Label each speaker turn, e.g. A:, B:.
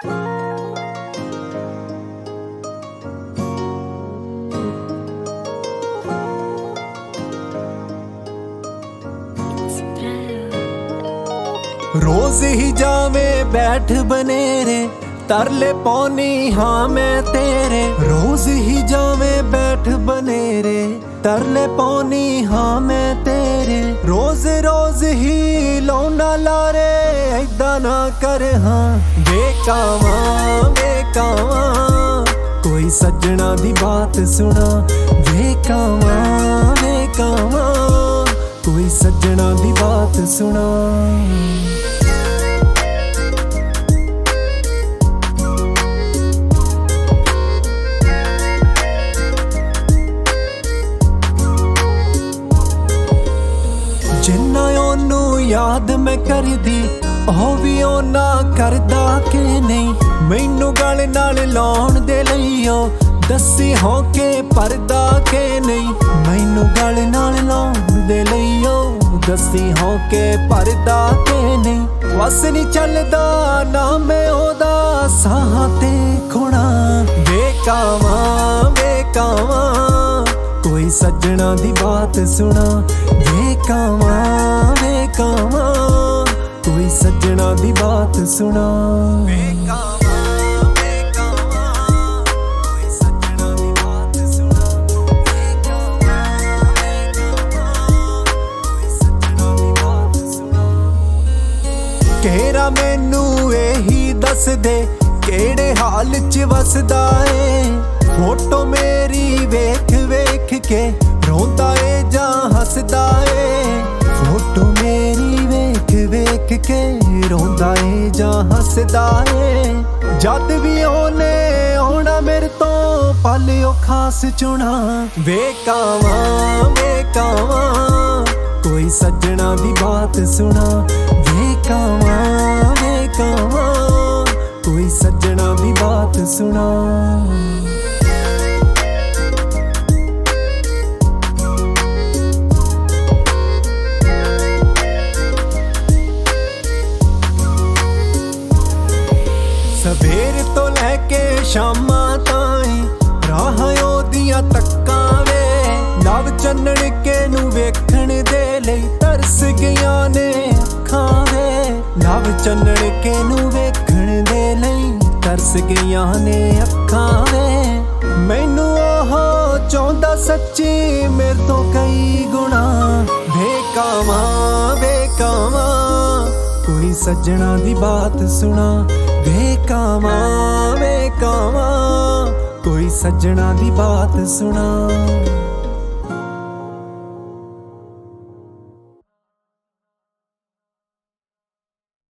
A: रोज ही जावे बैठ बनेरे तरले पौनी हाँ मैं तेरे। रोज ही जावे बैठ बनेरे तरले पौनी हाँ मैं तेरे। रोज रोज ही लौना लारे ऐदा ना कर हाँ। बेकावा बेकावा कोई सज्जना दी बात सुना। बेकावा बेकावा कोई सज्जना दी बात सुना। जिन्ना ओनू याद मैं करदी ओ भी ओना करदा के नहीं। मैनू गल नाल लाउण दे लईओ दस्सी हो के परदा के नहीं। मैनू गल नाल लाउण दे लईओ दस्सी हो के परदा के नहीं। वस नहीं चलदा ना मैं ओदा साह ते खुणा। बेकावा बेकावा कोई सज्जना दी बात सुना। बेकावा बेकावा कोई सज्जना दी बात सुना। बेकावा बेकावा कोई सज्जना दी बात सुना। बेकावा बेकावा कोई सज्जना दी बात सुना। केरा मैनू एही दस दे केड़े हाल च वसदा ए। फोटो मेरी वेख वेख के रोंदा ए जा हसदा ए। फोटो मेरी वेख वेख के रोंदा ए जा हसदा ए। जद भी ओने आउणा मेरे तो पल ओ खास चुना। बेकावा बेकावा कोई सज्जना दी बात सुना। बेकावा बेकावा कोई सज्जना दी बात सुना। सवेर तो लैके शामा ताई राह ओदियां तक्कां वे। नव चन्नण के नू वेखण दे लई तरस गईयां ने अखां वे। नव चन्नण के नू वेखण दे लई तरस गईयां ने अखां वे। मैनू ओह चाहुंदा सच्ची मेरे तो कई गुणा। बेकावा बेकावा कोई सज्जना दी बात सुना। बेकावा बेकावा कोई सज्जना दी बात सुना।